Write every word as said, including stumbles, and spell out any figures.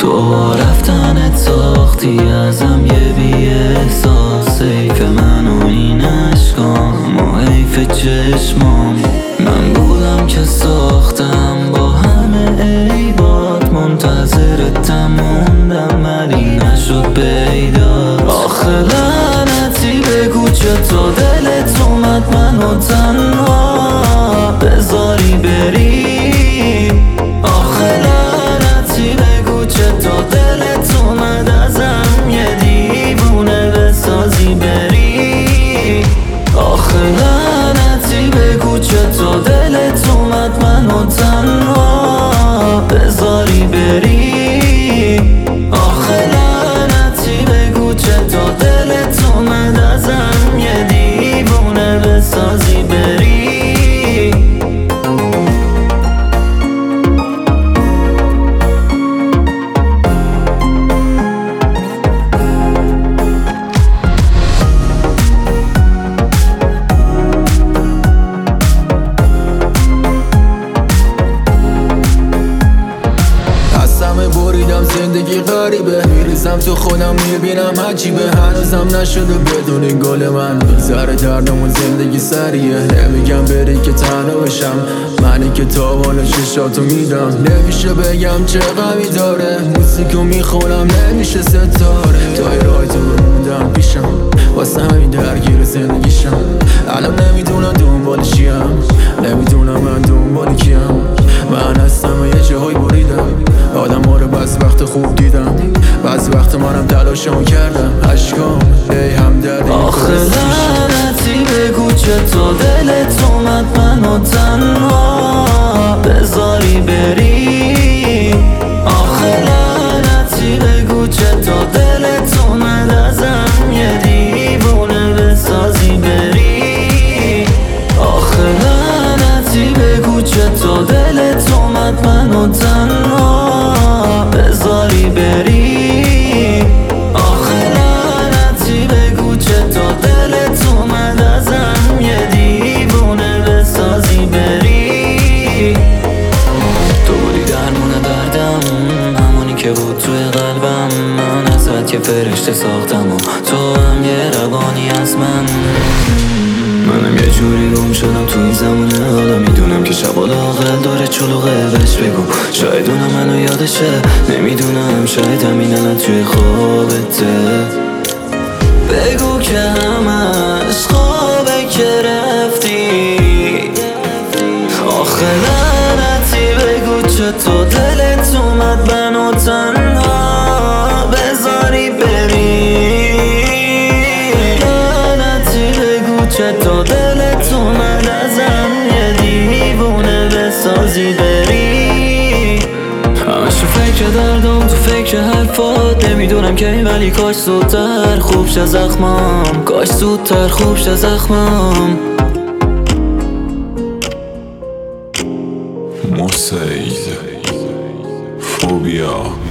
تو رفتنت ساختی ازم یه بی احساس. حیف من و این عشقام و حیف چشمام. من بودم که ساختم با همه عیبات، منتظرتم موندم ولی نشد پیدات. آخه لعنتی بگو چطور دلت اومد منو تنها بذاری بری. آخه لعنتی بگو چطور دلت اومد ازم یه دیوونه بسازی بری. آخه لعنتی بگو چطور دلت اومد منو تنها بذاری بری. آخه لعنتی بگو چطور دلت اومد ازم یه دیوونه بسازی بری. بریدم زندگی غریبه، میریزم تو خودم میبینم عجیبه. هنوزم نشده بدون این گل من میگذره دردمون زندگی سریه. نمیگم بری که تنها بشم، منی که تاوان چشاتو میدم. نمیشه بگم چه غمی داره، موسیقو میخونم نمیشه ستاره. تا رای تو بموندم پیشم واسه همین درگیر زندگیشم. الان نمیدونم دنبال چیم، نمیدونم من دنبال کیم. من هستم یه جاهای بریدم، آدم ها رو بعض وقت خوب دیدم، بعض وقت منم تلاشمو کردم. عشقام ای همدردی. آخه لعنتی بگو چطور دلت اومد منو تنها بذاری بری. آخه لعنتی بگو چطور دلت اومد ازم یه دیوونه بسازی بری. آخه لعنتی بگو چطور دلت اومد منو تنها بذاری بری. آخه لعنتی بگو چطور دلت اومد ازم یه دیوونه بسازی بری. تو بودی درمون دردم، همونی که بود توی قلبم. من ازت یه فرشته ساختم و تو هم یه روانی از من. منم یه جوری گم شدم تو این زمونه، حالا میدونم که شب عاقل داره چلوغه. بهش بگو شاید اونم منو یادشه، نمیدونم شاید همین الان توی خوابته. بگو که همش خوابه که رفتی. آخه لعنتی بگو چطور دلت اومد منو تنها بذاری بری. چطور دلت اومد ازم یه دیوونه بسازی بری. همش تو فکر دردم، تو فکر حرفات. نمیدونم که ولی کاش زودتر خوب شه زخمم، کاش زودتر خوب شه زخمم. مسید فوبیا.